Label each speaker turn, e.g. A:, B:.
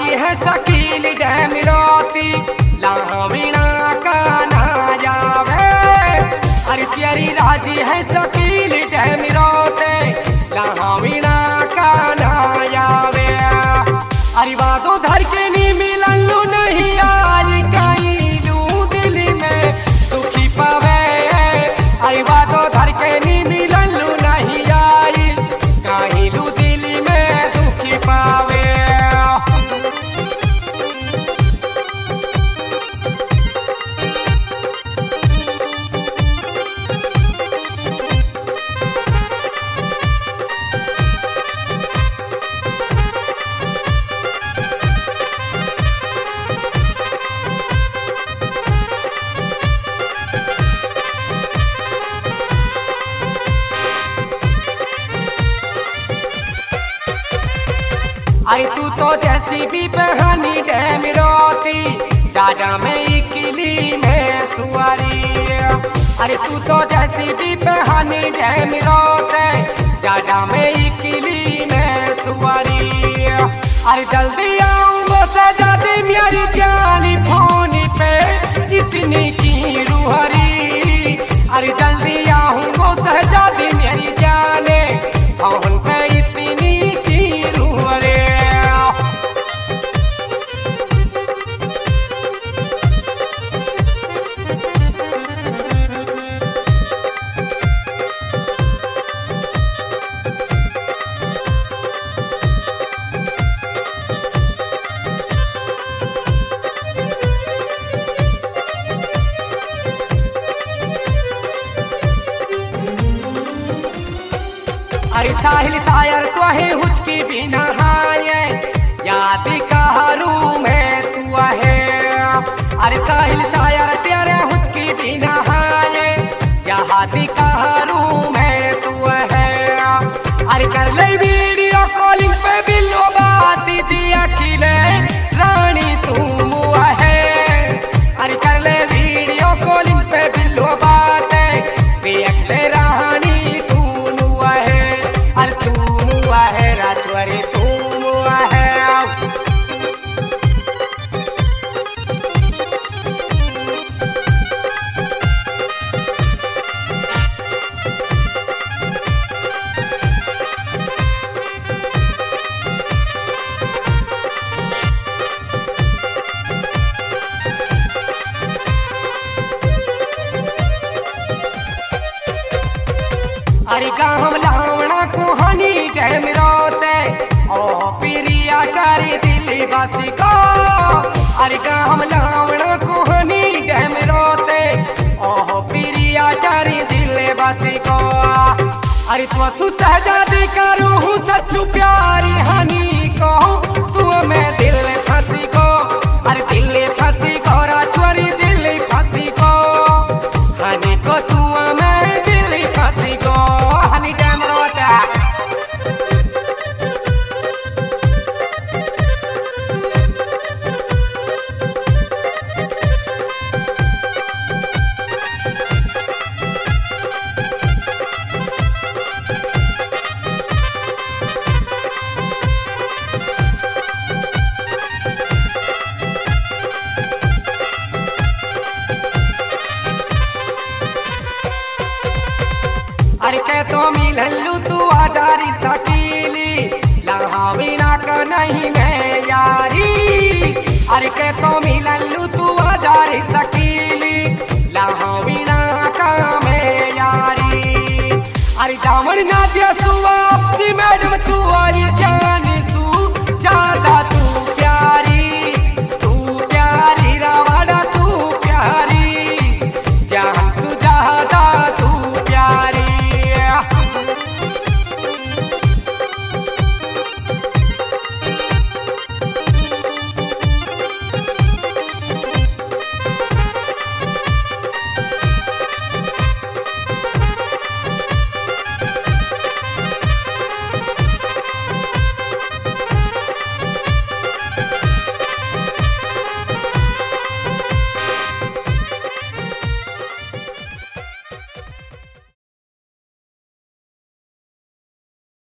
A: राजी है शकील डैमिरोती लावीना का ना जावे। अरे प्यारी राजी है शकील डैमिरोते लावीना का ना जावे। अरे बातों धर के नी मिललू नहीं आज कईलू दिल में दुखी पावे। अरे बातों धर के नी मिललू नहीं आज कईलू दिल में दुखी पावे। अरे तू तो जैसी भी बहानी डैमिरोती दादा में इकली में सुअरी। अरे तू तो जैसी भी बहानी डैमिरोते दादा में इकली में सुअरी। अरे जल्दी आऊंगो सजा दे मेरी जानी फोन पे इतनी की रूहरी। अरे जल्दी आऊंगो सजा दे मेरी जाने फोन पे इतनी की रूहरी। अरे साहिल शायर तो है हुचकी बिना हाये याद कहरू में तू है। अरे साहिल शायर तेरे हुचकी बिना हाये याद कहरू में तू है। अरे कर ले वीडियो कॉलिंग पे बिल्लो बात दिया खिले रानी तू है। अरे कर ले वीडियो कॉलिंग पे बिल्लो बात देख ले रानी राजवरी तू है। अरे गाँव लावना कुहानी डैमिरोते ओ प्रिया करी दिल बासी को। अरे गाँव लावना कुहानी डैमिरोते ओ प्रिया करी दिल बासी को। अरे तू सहजादी करू हूँ सच्चू प्यारी हनी को तू मैं दिल फंसी को। अरे दिल फंसी को राजवरी दिल फंसी को हनी को तू मैं दिल फंसी को हनी डैमिरोता। अरे के तो मिललू तू आजारी शकीली लावीना का नहीं मैं यारी। अरे के तो मिललू तू